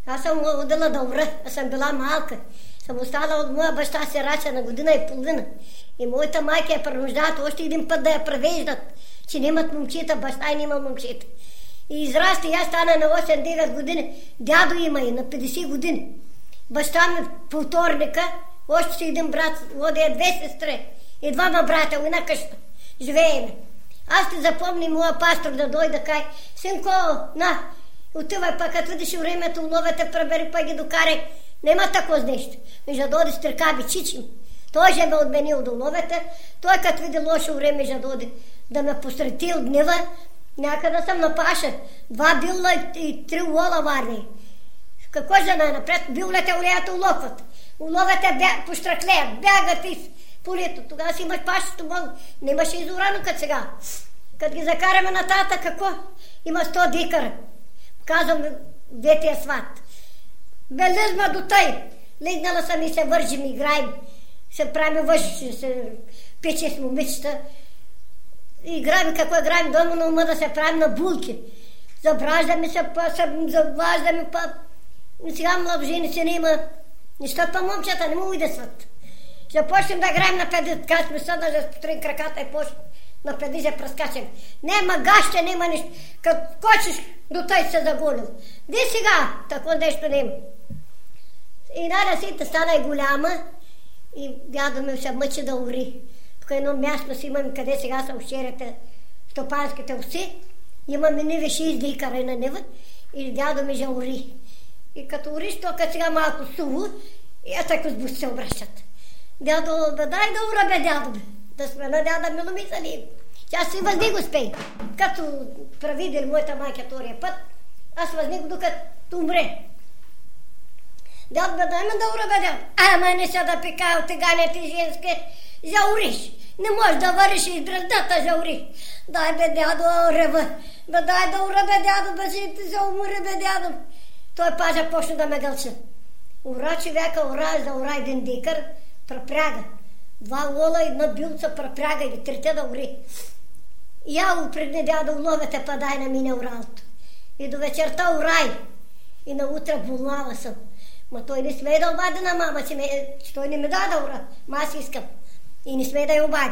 Аз съм отдала да умра, аз съм била малка. Съм остала от моя баща сирача на година и половина. И моята майка я принуждават още един път да я превеждат, че нямат момчета, баща и няма момчета. И израсте, и аз стана на 8-9 години. Дядо има и на 50 години. Баща ми повторника, още си един брат, води 2 сестри и 2 брата, една къща. Живееме. Аз те запомни моя пастор да дойде да каже: синко, на, отивай пък, като видиш времето, уловете, пребери, пък ги докарай. Нема такова нещо. Межа доди с тръкаби, чичим. Той же ме отменил до уловете. Той като види лошо време, же доди да ме посрети от гнева. Някъде съм на паша. 2 билла и 3 вола варни. Какво же най-напред? Билите улеят уловат. Уловете пощраклеят, бягат из полето. Тогава си имаш пашето много. Нямаше изорано като сега. Като ги закараме нататък, какво? Има 100 дикара. Казвам ветия сват. Белезма до тъй. Легнала съм и се вържим, играем. Се правим въжи, се пече с момичета. Играем, какво играем дома на ума, да се правим на булки. Забраждаме се, заваждаме па. Сега млад жени се нема. Нещата па момчета не му идесват. Ще почнем да играем на педи, така сме съдна, да стрим краката и почнем на педи, ще прескачем. Нема гаща, нема нищо. Като кочиш, до тъй се загонил. Ди сега, такова нещо нема. И най-насите стана и голяма и дядо ми се мъчи да ури. Тук едно място си имаме, къде сега са ущерите стопанските овци. Имаме ниви 6 дикара на нива и дядо ми же ури. И като уриш, то като сега малко суво и аз тако с бус се обръщат. Дядо, дай да ура бе, дядо бе. Да сме на дяда Миломица ли. Тя си възни го спей. Като правидели моята майка втория път, аз възни го докато умре. Дядо, дай ме да ура бе, дядо. Ама не са да пикал тигане ти женски. Зауриш. Не можеш да вариш из браздата, зауриш. Дай бе, дядо, рева. Бе, дай да ура бе, дядо, бе, си ти заумори бе, дядо. Той пажа почна да ме гълча. Ура човека, ура, за ура един дикар, препряга. 2 вола и 1 билца препряга и 3 да ури. Я упредни дядо, уловете, па дай на мине уралото. И до вечерта урай. И на утре болнава съм. Ма той не смее да обади на мама, че той не ми даде ура. Ма аз искам. И не смее да я обади.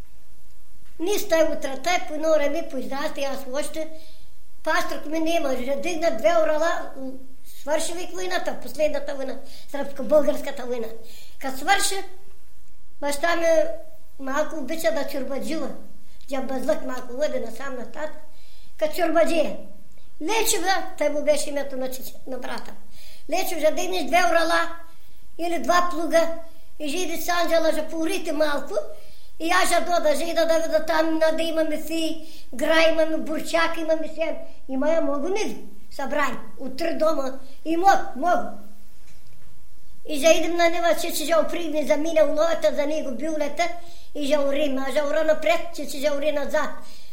Ни стай утрата, по едно време, по издрасти, аз още. Пасторът ми нема, ще дигна 2 урала, свърши вик войната, последната война, сръбско-българската война. Като свърши, баща ми малко обича да чурбаджива. Джабазлък малко въде насам нататък, като чурбаджия. Лечев, да, той му беше името на брата. Лечев, ще дигнеш 2 урала или 2 плуга и жиди с Анджела, ще поурите малко и аз ще дода, жида да видя там, да имаме фи, гра, имаме бурчак, имаме сен. Има я много ниви събрани, от 3 дома и много. И ще идем на нева, че ще опригне за мине уловата, за него билета и ще урим, а ще ура напред, че ще ури назад.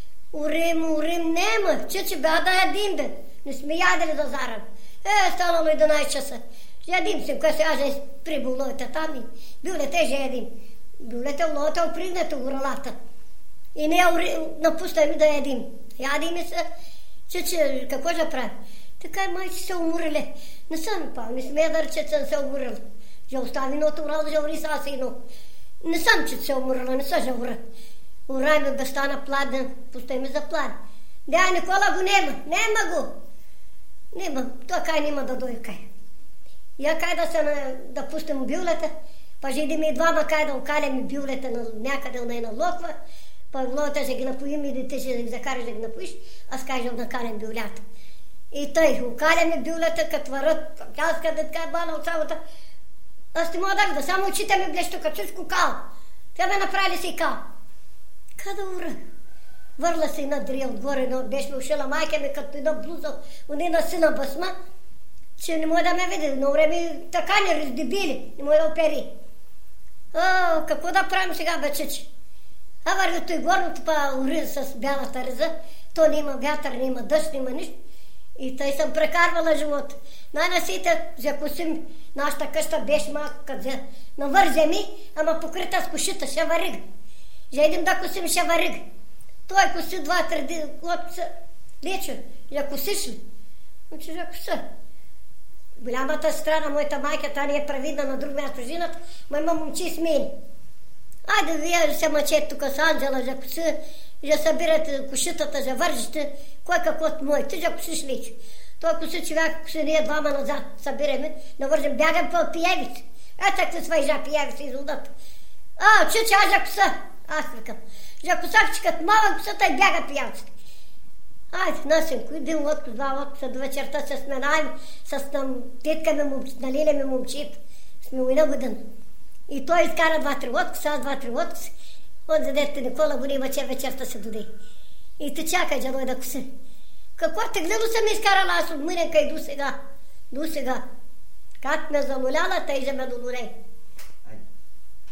Урим, нема, че бе, да ядим бе, не сме ядели да зарам. Станало 11 часа. Ядим си, кога сега ще при уловата там и билета ще ядим. Билета уловата опригнете уралата. И не напусна ми да ядим. Ядим и се, че какво ще правим? Така майче се уморили. Не съм пал, не смея да рече, че съм се уморила. Ще остави ното урал, ще ури са сино. Не съм, че се уморила, не съм ще ура. Урай ме да стана пладен, пустай ме за плад. Да, Никола го нема го. Нема, той кай нема да дойде кай. Я кай да пустим бюлета, па ще идем и 2 кай да окалям бюлета някъде на една локва, па локвата ще ги напоим и ти ще ги закараш да ги напоиш, аз кажа да накалям бюлята. И тъй, окаляме бюлета, като върат, аз къде така бана от самата. Аз не мога да видя, само очите ми блещо, като всичко кал. Тя ме направили си кал. Къде ура? Върла се една дрия отгоре, беше ме ушила майка ми, като една блуза, от една сина басма, че не мога да ме види. Но време така не раздебили, не мога да опери. Какво да правим сега, бечече? А вървито и горното па уриза с бялата риза, то няма вятър, няма дъжд, няма нищо. И тъй съм прекарвала живота. Най-насите закусим, нашата къща беше малко като навързе ми, ама покрита с кошита, шаварига. Ще идем да косим шаварига. Той коси 2-3 лечо. Я косиш ли? Че я коса. Голямата страна, моята майка, та не е правидна на друг място жената, ма има момчи с мен. Айде вие се мъчете тук с Анджела, за коси, за събирате кошитата, за вържите, кой каквото мой, ти за коси шлич. Той коси човек, коси ние двама назад събираме, навържем, бягам по пиявици. Ето какви свайжа пиявици из водата. Чуче, за коса. Аз викам. За коса, че като малък косата и бяга пиявците. Айде, насенко, един лодко, два лодко, до вечерта се сменаем с тетками, налилеми момчета. Сме уйна година. И той изкара 2-3 лодки, аз 2-3 лодки. Он за дете Никола го има, че вечерта се доде. И ти чакай, да дойда коси. Какво теглило съм изкарала аз от Миренка и до сега. Как ме залуляла, тъй же ме долуре.